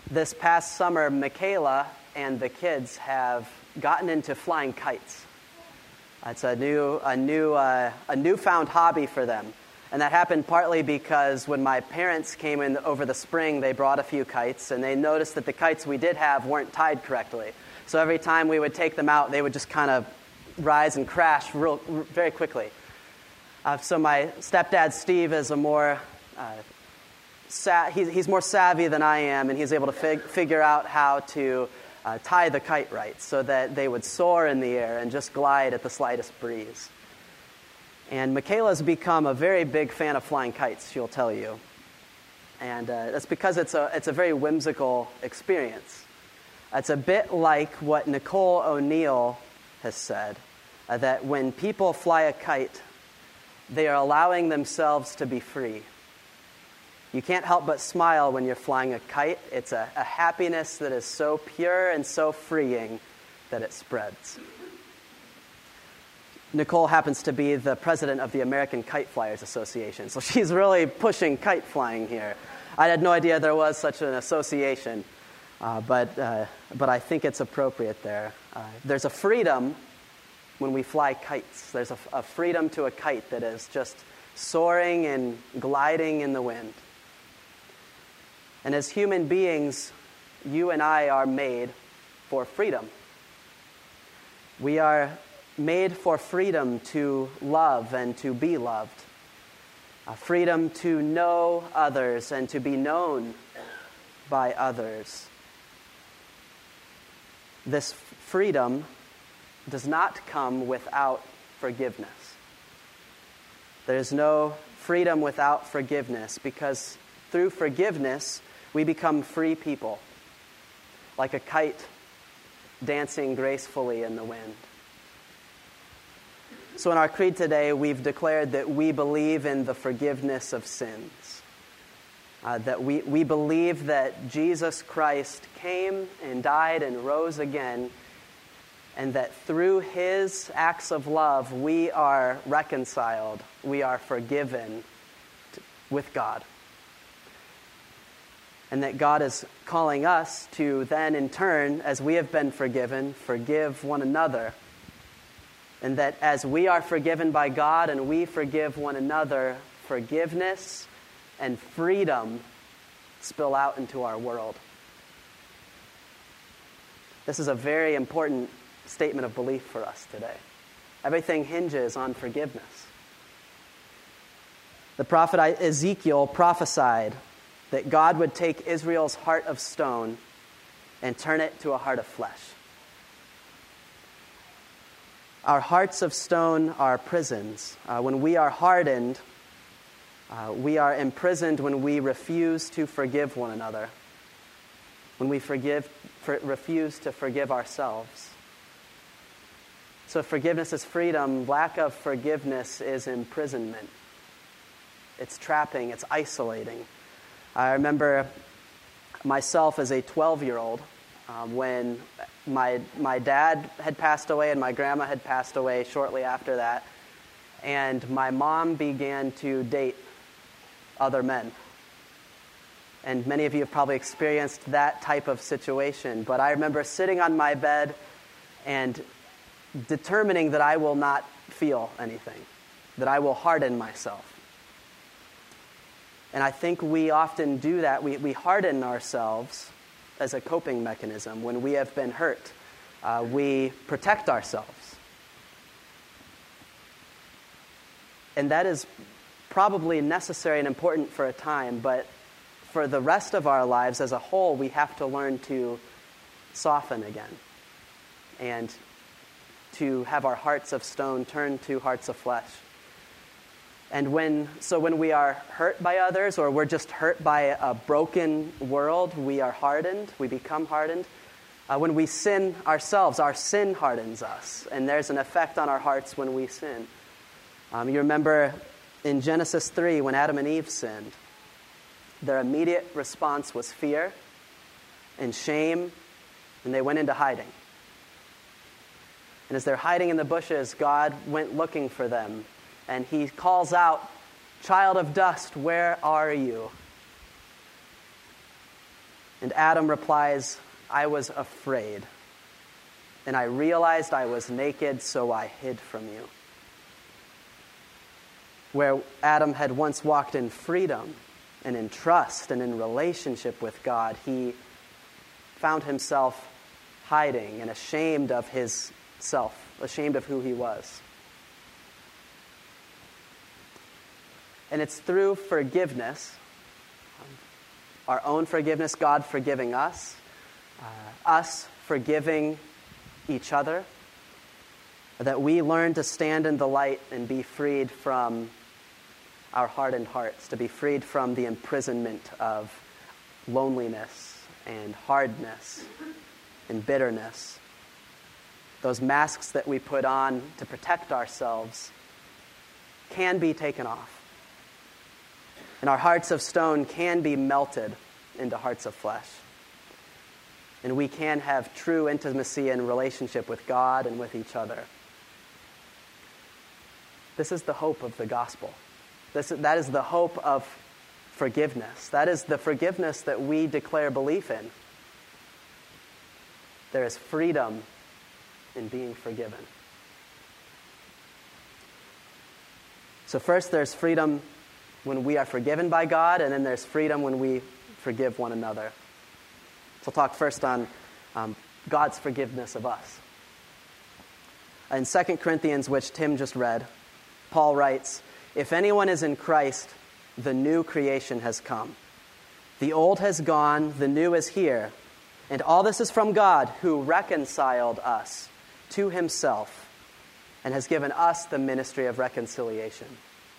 This past summer, Michaela and the kids have gotten into flying kites. It's a newfound hobby for them. And that happened partly because when my parents came in over the spring, they brought a few kites, and they noticed that the kites we did have weren't tied correctly. So every time we would take them out, they would just kind of rise and crash very quickly. So my stepdad, Steve, is he's more savvy than I am, and he's able to figure out how to tie the kite right so that they would soar in the air and just glide at the slightest breeze. And Michaela's become a very big fan of flying kites, she'll tell you. And that's because it's a very whimsical experience. It's a bit like what Nicole O'Neill has said, that when people fly a kite, they are allowing themselves to be free. You can't help but smile when you're flying a kite. It's a happiness that is so pure and so freeing that it spreads. Nicole happens to be the president of the American Kite Flyers Association, so she's really pushing kite flying here. I had no idea there was such an association, but I think it's appropriate there. There's a freedom when we fly kites. There's a freedom to a kite that is just soaring and gliding in the wind. And as human beings, you and I are made for freedom. We are made for freedom to love and to be loved. Freedom to know others and to be known by others. This freedom does not come without forgiveness. There is no freedom without forgiveness, because through forgiveness, we become free people, like a kite dancing gracefully in the wind. So in our creed today, we've declared that we believe in the forgiveness of sins. That we believe that Jesus Christ came and died and rose again, and that through his acts of love, we are reconciled, we are forgiven with God. And that God is calling us to then, in turn, as we have been forgiven, forgive one another. And that as we are forgiven by God and we forgive one another, forgiveness and freedom spill out into our world. This is a very important statement of belief for us today. Everything hinges on forgiveness. The prophet Ezekiel prophesied that God would take Israel's heart of stone and turn it to a heart of flesh. Our hearts of stone are prisons. When we are hardened, we are imprisoned when we refuse to forgive one another, when we refuse to forgive ourselves. So forgiveness is freedom. Lack of forgiveness is imprisonment. It's trapping. It's isolating. I remember myself as a 12-year-old when my dad had passed away and my grandma had passed away shortly after that, and my mom began to date other men. And many of you have probably experienced that type of situation, but I remember sitting on my bed and determining that I will not feel anything, that I will harden myself. And I think we often do that. We harden ourselves as a coping mechanism. When we have been hurt, we protect ourselves. And that is probably necessary and important for a time, but for the rest of our lives as a whole, we have to learn to soften again and to have our hearts of stone turn to hearts of flesh. And when we are hurt by others, or we're just hurt by a broken world, we are hardened, we become hardened. When we sin ourselves, our sin hardens us, and there's an effect on our hearts when we sin. You remember in Genesis 3, when Adam and Eve sinned, their immediate response was fear and shame, and they went into hiding. And as they're hiding in the bushes, God went looking for them. And he calls out, "Child of dust, where are you?" And Adam replies, I was afraid, and I realized I was naked, so I hid from you. Where Adam had once walked in freedom and in trust and in relationship with God, he found himself hiding and ashamed of his self, ashamed of who he was. And it's through forgiveness, our own forgiveness, God forgiving us forgiving each other, that we learn to stand in the light and be freed from our hardened hearts, to be freed from the imprisonment of loneliness and hardness and bitterness. Those masks that we put on to protect ourselves can be taken off. And our hearts of stone can be melted into hearts of flesh. And we can have true intimacy and relationship with God and with each other. This is the hope of the gospel. That is the hope of forgiveness. That is the forgiveness that we declare belief in. There is freedom in being forgiven. So first there's freedom when we are forgiven by God, and then there's freedom when we forgive one another. So I'll talk first on God's forgiveness of us. In 2 Corinthians, which Tim just read, Paul writes, "If anyone is in Christ, the new creation has come. The old has gone, the new is here. And all this is from God, who reconciled us to himself and has given us the ministry of reconciliation."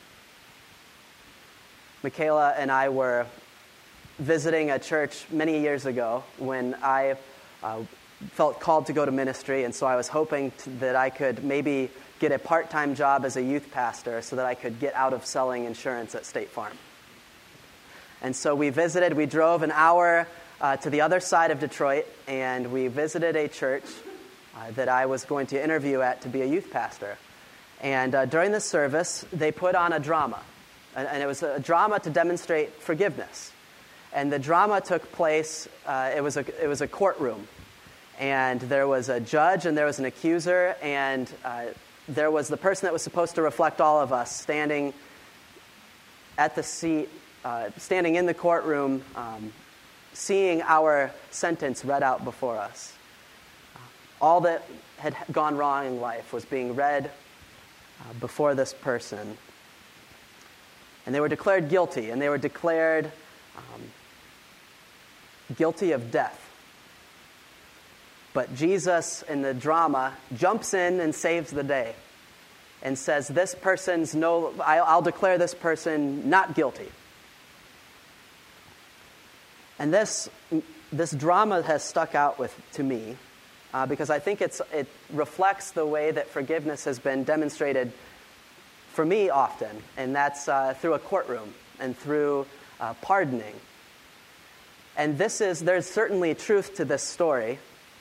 Michaela and I were visiting a church many years ago when I felt called to go to ministry, and so I was hoping that I could maybe get a part-time job as a youth pastor so that I could get out of selling insurance at State Farm. And so we drove an hour to the other side of Detroit, and we visited a church that I was going to interview at to be a youth pastor. And during the service, they put on a drama. And it was a drama to demonstrate forgiveness. And the drama took place, it was a courtroom. And there was a judge and there was an accuser, and there was the person that was supposed to reflect all of us standing at the seat, standing in the courtroom, seeing our sentence read out before us. All that had gone wrong in life was being read before this person. And they were declared guilty, and they were declared guilty of death. But Jesus, in the drama, jumps in and saves the day and says, I'll declare this person not guilty. And this drama has stuck out to me because I think it reflects the way that forgiveness has been demonstrated for me often, and that's through a courtroom and through pardoning. And there's certainly truth to this story.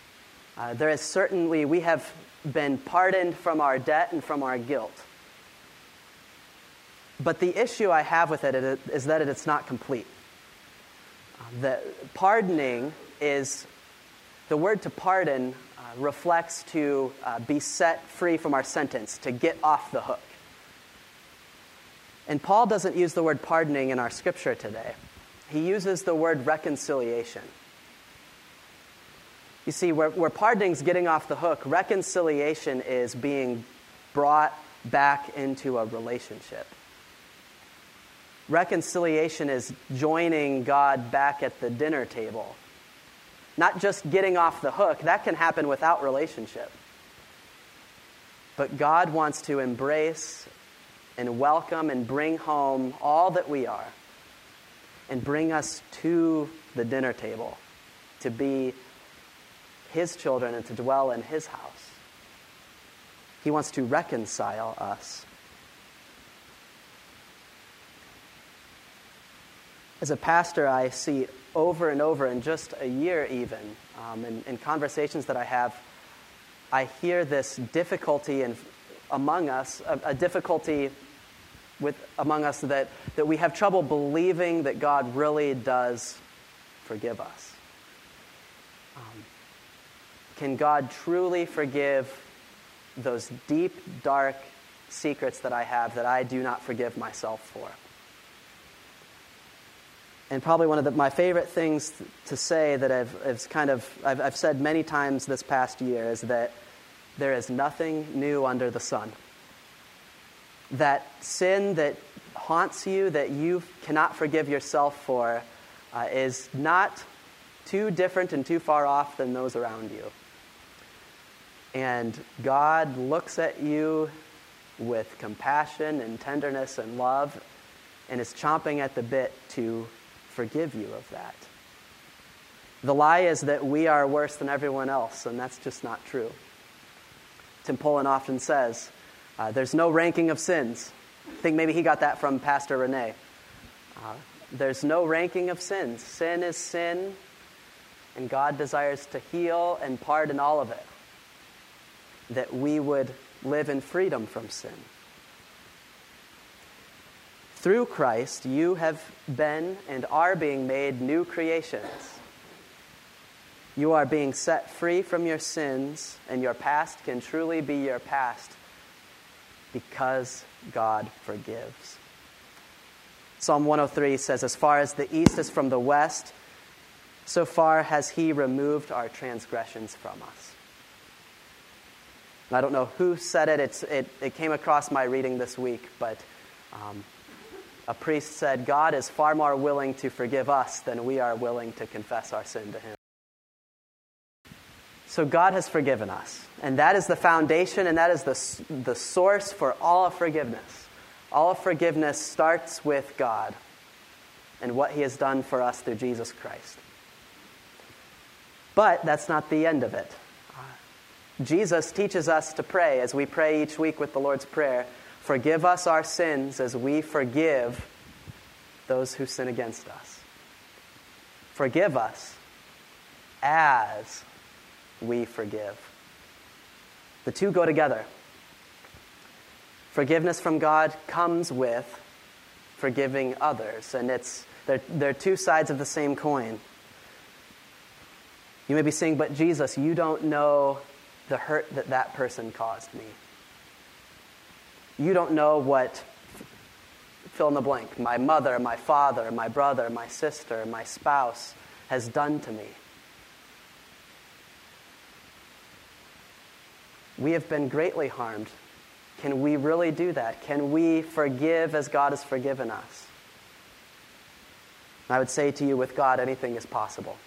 We have been pardoned from our debt and from our guilt. But the issue I have with it is that it's not complete. The pardoning the word to pardon reflects to be set free from our sentence, to get off the hook. And Paul doesn't use the word pardoning in our scripture today. He uses the word reconciliation. You see, where pardoning is getting off the hook, reconciliation is being brought back into a relationship. Reconciliation is joining God back at the dinner table. Not just getting off the hook. That can happen without relationship. But God wants to embrace and welcome and bring home all that we are and bring us to the dinner table to be his children and to dwell in his house. He wants to reconcile us. As a pastor, I see over and over in just a year even, in conversations that I have, I hear this difficulty among us, a difficulty among us that we have trouble believing that God really does forgive us. Can God truly forgive those deep, dark secrets that I have that I do not forgive myself for? And probably one of my favorite things to say that I've said many times this past year is that there is nothing new under the sun. That sin that haunts you, that you cannot forgive yourself for, is not too different and too far off than those around you. And God looks at you with compassion and tenderness and love and is chomping at the bit to forgive you of that. The lie is that we are worse than everyone else, and that's just not true. Tim Poland often says, there's no ranking of sins. I think maybe he got that from Pastor Renee. There's no ranking of sins. Sin is sin, and God desires to heal and pardon all of it, that we would live in freedom from sin. Through Christ, you have been and are being made new creations. You are being set free from your sins, and your past can truly be your past because God forgives. Psalm 103 says, as far as the east is from the west, so far has he removed our transgressions from us. And I don't know who said it. It came across my reading this week, but a priest said, God is far more willing to forgive us than we are willing to confess our sin to him. So God has forgiven us, and that is the foundation, and that is the source for all of forgiveness. All of forgiveness starts with God and what he has done for us through Jesus Christ. But that's not the end of it. Jesus teaches us to pray as we pray each week with the Lord's Prayer, forgive us our sins as we forgive those who sin against us. Forgive us as we forgive. The two go together. Forgiveness from God comes with forgiving others, and they're two sides of the same coin. You may be saying, but Jesus, you don't know the hurt that person caused me. You don't know what, fill in the blank, my mother, my father, my brother, my sister, my spouse has done to me. We have been greatly harmed. Can we really do that? Can we forgive as God has forgiven us? I would say to you, with God, anything is possible.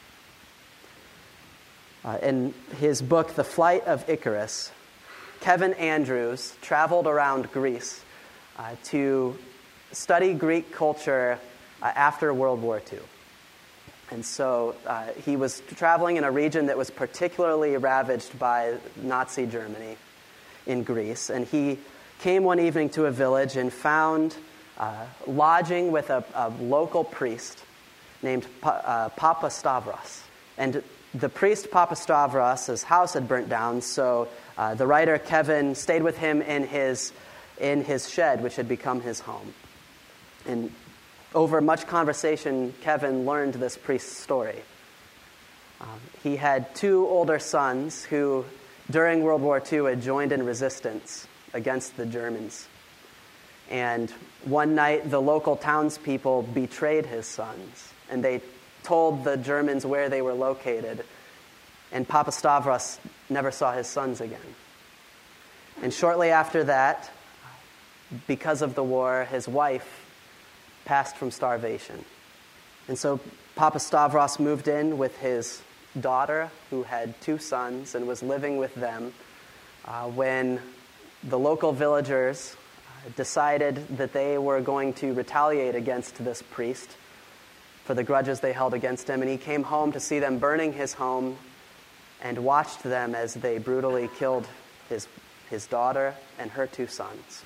In his book, The Flight of Icarus, Kevin Andrews traveled around Greece to study Greek culture after World War II. And so he was traveling in a region that was particularly ravaged by Nazi Germany in Greece. And he came one evening to a village and found lodging with a local priest named Papa Stavros. And the priest Papa Stavros' house had burnt down, so the writer Kevin stayed with him in his shed, which had become his home. And over much conversation, Kevin learned this priest's story. He had two older sons who, during World War II, had joined in resistance against the Germans. And one night, the local townspeople betrayed his sons, and they told the Germans where they were located, and Papa Stavros never saw his sons again. And shortly after that, because of the war, his wife passed from starvation. And so Papa Stavros moved in with his daughter, who had two sons, and was living with them when the local villagers decided that they were going to retaliate against this priest for the grudges they held against him. And he came home to see them burning his home and watched them as they brutally killed his daughter and her two sons.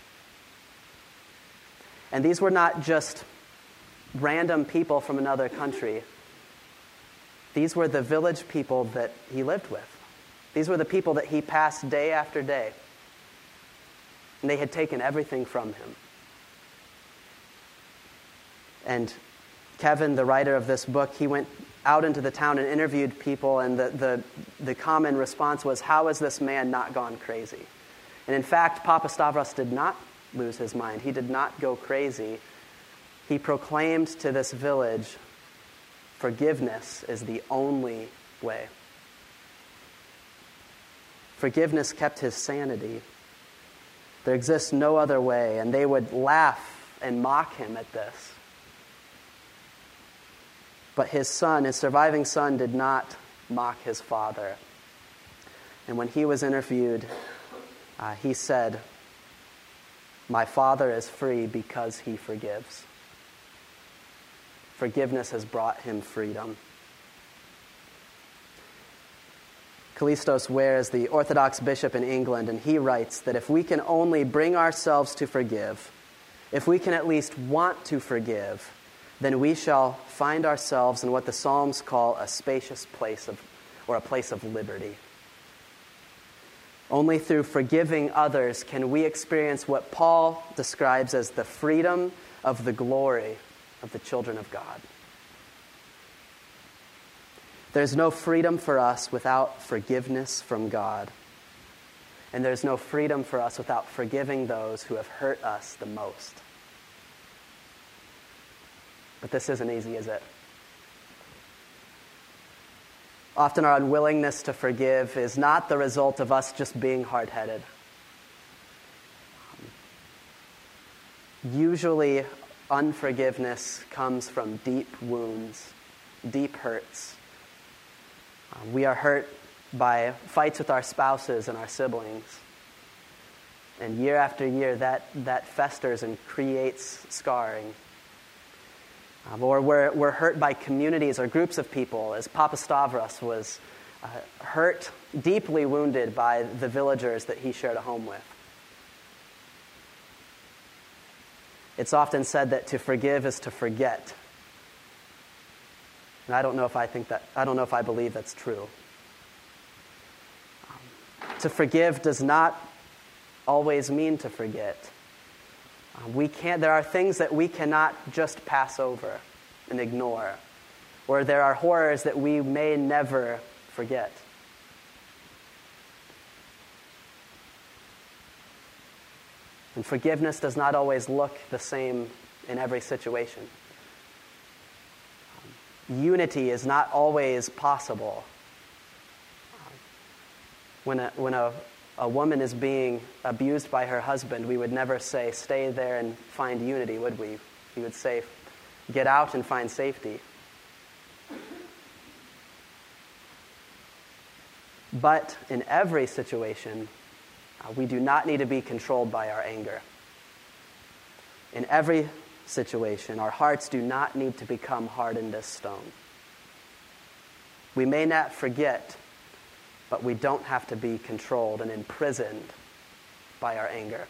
And these were not just random people from another country. These were the village people that he lived with. These were the people that he passed day after day. And they had taken everything from him. And Kevin, the writer of this book, he went out into the town and interviewed people, and the common response was, "How has this man not gone crazy?" And in fact, Papa Stavros did not lose his mind. He did not go crazy. He proclaimed to this village, forgiveness is the only way. Forgiveness kept his sanity. There exists no other way, and they would laugh and mock him at this. But his son, his surviving son, did not mock his father. And when he was interviewed, he said, "My father is free because he forgives." Forgiveness has brought him freedom. Kallistos Ware is the Orthodox bishop in England, and he writes that if we can only bring ourselves to forgive, if we can at least want to forgive, then we shall find ourselves in what the Psalms call a spacious place or a place of liberty. Only through forgiving others can we experience what Paul describes as the freedom of the glory of the children of God. There's no freedom for us without forgiveness from God. And there's no freedom for us without forgiving those who have hurt us the most. But this isn't easy, is it? Often our unwillingness to forgive is not the result of us just being hard-headed. Usually, unforgiveness comes from deep wounds, deep hurts. We are hurt by fights with our spouses and our siblings. And year after year, that festers and creates scarring. Or we're hurt by communities or groups of people, as Papa Stavros was hurt, deeply wounded by the villagers that he shared a home with. It's often said that to forgive is to forget. And I don't know if I believe that's true. To forgive does not always mean to forget. There are things that we cannot just pass over and ignore, or there are horrors that we may never forget. And forgiveness does not always look the same in every situation. Unity is not always possible. When a woman is being abused by her husband, we would never say, "Stay there and find unity," would we? We would say, "Get out and find safety." But in every situation, we do not need to be controlled by our anger. In every situation, our hearts do not need to become hardened as stone. We may not forget, but we don't have to be controlled and imprisoned by our anger.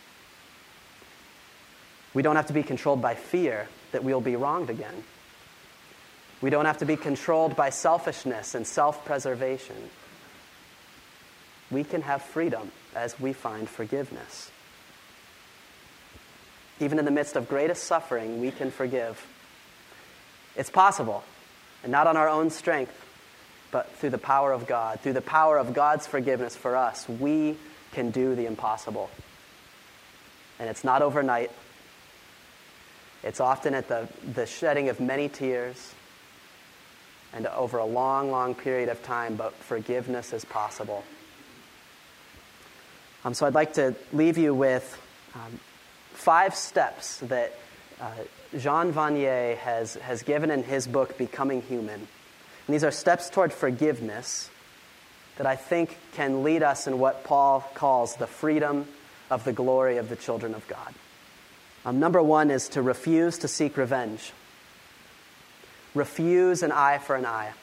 We don't have to be controlled by fear that we'll be wronged again. We don't have to be controlled by selfishness and self-preservation. We can have freedom as we find forgiveness. Even in the midst of greatest suffering, we can forgive. It's possible, and not on our own strength, but through the power of God. Through the power of God's forgiveness for us, we can do the impossible. And it's not overnight. It's often at the shedding of many tears and over a long, long period of time, but forgiveness is possible. So I'd like to leave you with 5 steps that Jean Vanier has given in his book, Becoming Human. And these are steps toward forgiveness that I think can lead us in what Paul calls the freedom of the glory of the children of God. Number 1 is to refuse to seek revenge. Refuse an eye for an eye.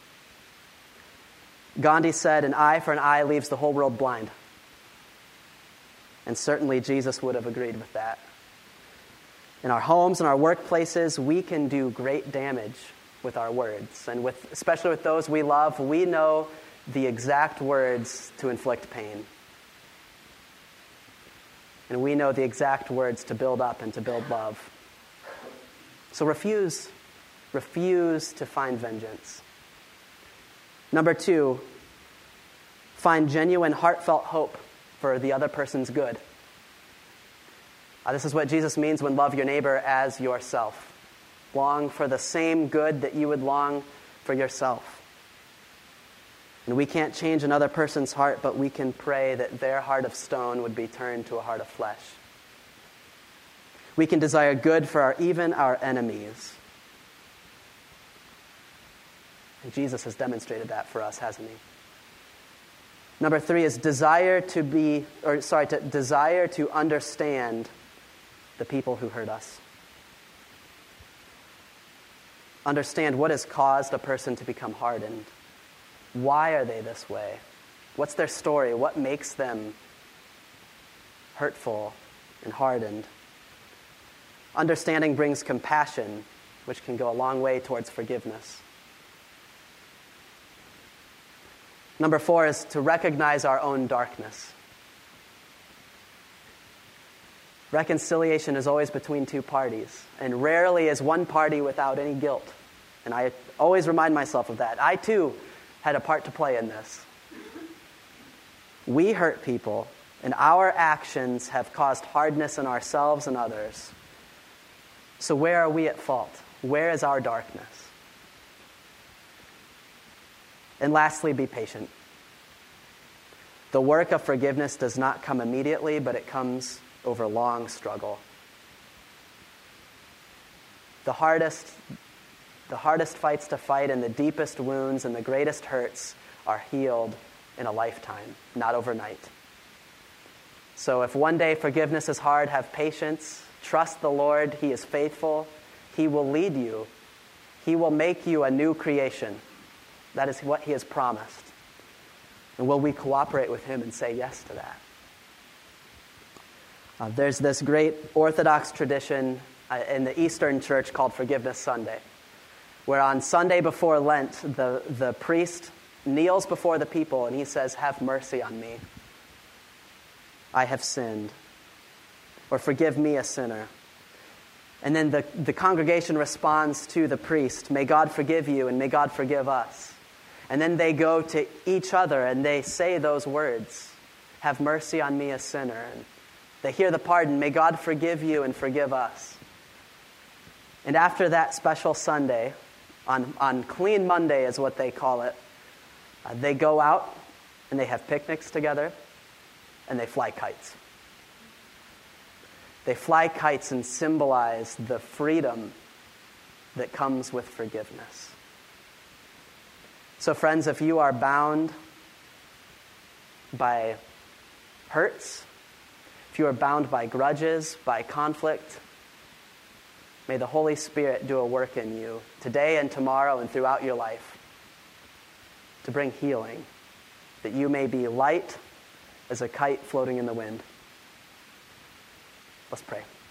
Gandhi said, "An eye for an eye leaves the whole world blind." And certainly Jesus would have agreed with that. In our homes and our workplaces, we can do great damage with our words. And especially with those we love, we know the exact words to inflict pain. And we know the exact words to build up and to build love. So refuse Refuse to find vengeance. Number 2, find genuine, heartfelt hope for the other person's good. This is what Jesus means when love your neighbor as yourself. Long for the same good that you would long for yourself. And we can't change another person's heart, but we can pray that their heart of stone would be turned to a heart of flesh. We can desire good for even our enemies. And Jesus has demonstrated that for us, hasn't he? Number 3 is desire to understand the people who hurt us. Understand what has caused a person to become hardened. Why are they this way? What's their story? What makes them hurtful and hardened? Understanding brings compassion, which can go a long way towards forgiveness. Number 4 is to recognize our own darkness. Reconciliation is always between two parties, and rarely is one party without any guilt. And I always remind myself of that. I, too, had a part to play in this. We hurt people, and our actions have caused hardness in ourselves and others. So where are we at fault? Where is our darkness? And lastly, be patient. The work of forgiveness does not come immediately, but it comes over long struggle. The hardest fights to fight and the deepest wounds and the greatest hurts are healed in a lifetime, not overnight. So if one day forgiveness is hard, have patience. Trust the Lord. He is faithful. He will lead you. He will make you a new creation. That is what he has promised. And will we cooperate with him and say yes to that? There's this great Orthodox tradition in the Eastern Church called Forgiveness Sunday, where on Sunday before Lent, the priest kneels before the people and he says, "Have mercy on me. I have sinned." Or, "Forgive me, a sinner." And then the congregation responds to the priest, "May God forgive you and may God forgive us." And then they go to each other and they say those words, "Have mercy on me, a sinner." And they hear the pardon, "May God forgive you and forgive us." And after that special Sunday, on Clean Monday is what they call it, they go out and they have picnics together and they fly kites. They fly kites and symbolize the freedom that comes with forgiveness. So friends, if you are bound by hurts, if you are bound by grudges, by conflict, may the Holy Spirit do a work in you today and tomorrow and throughout your life to bring healing, that you may be light as a kite floating in the wind. Let's pray.